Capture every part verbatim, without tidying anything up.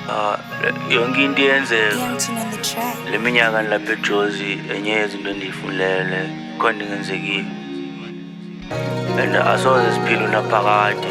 Ah, yonke into iyenzeka le minyaka nilapha eJozi, enye yezinto endiyifundele khona ingenzekile and asoze siphile unaphakade,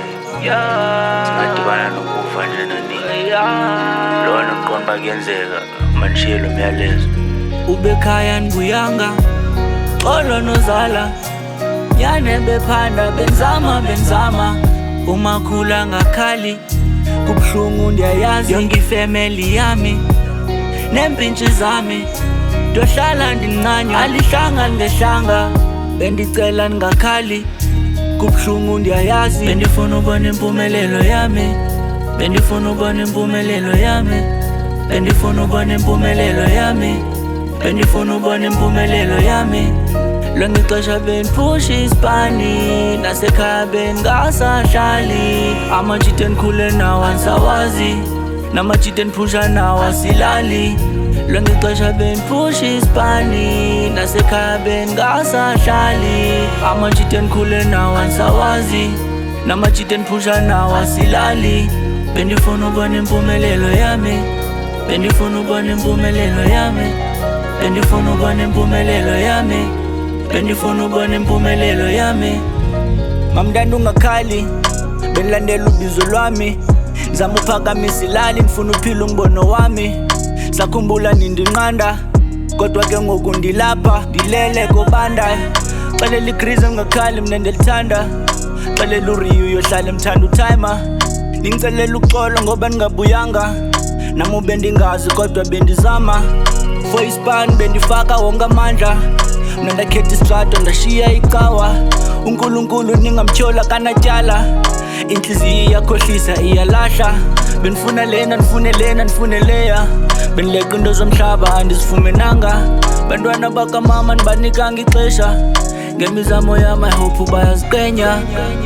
singadibana nokufa nje nanini. Lona ndiqonda uba kuyenzeka, mandishiye lo myalezo. Ubekhaya ndibuyanga xolo nozala nyane bephanda benzama benzama umakhula ngakhali kubuhlungu ndiyayazi yonke ifamily yami nempintshi zami ndohlala ndincanywa alihlanga ngehlanga bendicela ningakhali kubuhlungu ndiyayazi bendifuna ubona impumelelo yami bendifuna ubona impumelelo yami bendifuna ubona impumelelo yami bendifuna ubona impumelelo yami lonke ixesha bendiphusha isipani nasekhaya bengasahlali amajita endikhule nawo andisawazi namajita endiphusha nawo asilali lonke ixesha bendiphusha isipani nasekhaya bengasahlali amajita endikhule nawo andisawazi namajita endiphusha nawo asilali bendifuna ubona impumelelo yami bendifuna ubona impumelelo yami bendifuna ubona impumelelo yami bendifuna ubona impumelelo yami mamntana ungakhali bendilandela ubizo lwami ndizama uphakamisa ilali ndifuna uphila umbono wami sakhumbula nindinqanda kodwa ke ngoku ndilapha ndilele kobanda xelela ikrize ungakhali mna ndilithanda xelela uriyo uyohlala emthanda utimer ndingicelela uxolo ngoba ndingabuyanga namo bendingazi kodwa bendizama for ispan bendifaka wonke amandla mna ndakhetha istrato ndashiya icawa unkulunkulu ningamtyhola kanatyala intliziyo iyakhohlisa iyalahla bendifuna lena ndifune lena ndifune leya bendileqa into zomhlaba andizifumenanga bantwana bakamama ndibanikanga ixesha ngemizamo yam I hope bayaziqenya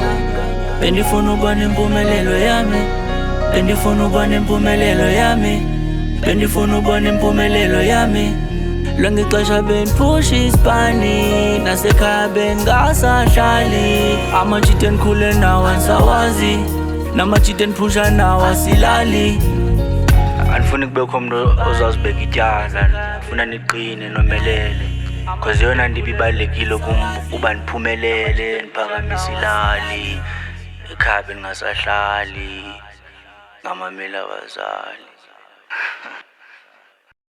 bendifuna ubona impumelelo yami bendifuna ubona impumelelo yami bendifuna ubona impumelelo yami lonke ixesha bendiphusha isipani nasekhaya bengasahlali amajita endikhule nawo andisawazi namajita endiphusha nawo asilali Andifuni kubekho umntu ozawuzibeka ityala, ndifuna niqine nomelele cause yona nto ibibalulekile kum uba ndiphumelele ndiphakamise ilali ekhaya bendingasahlali ngamamela abazali.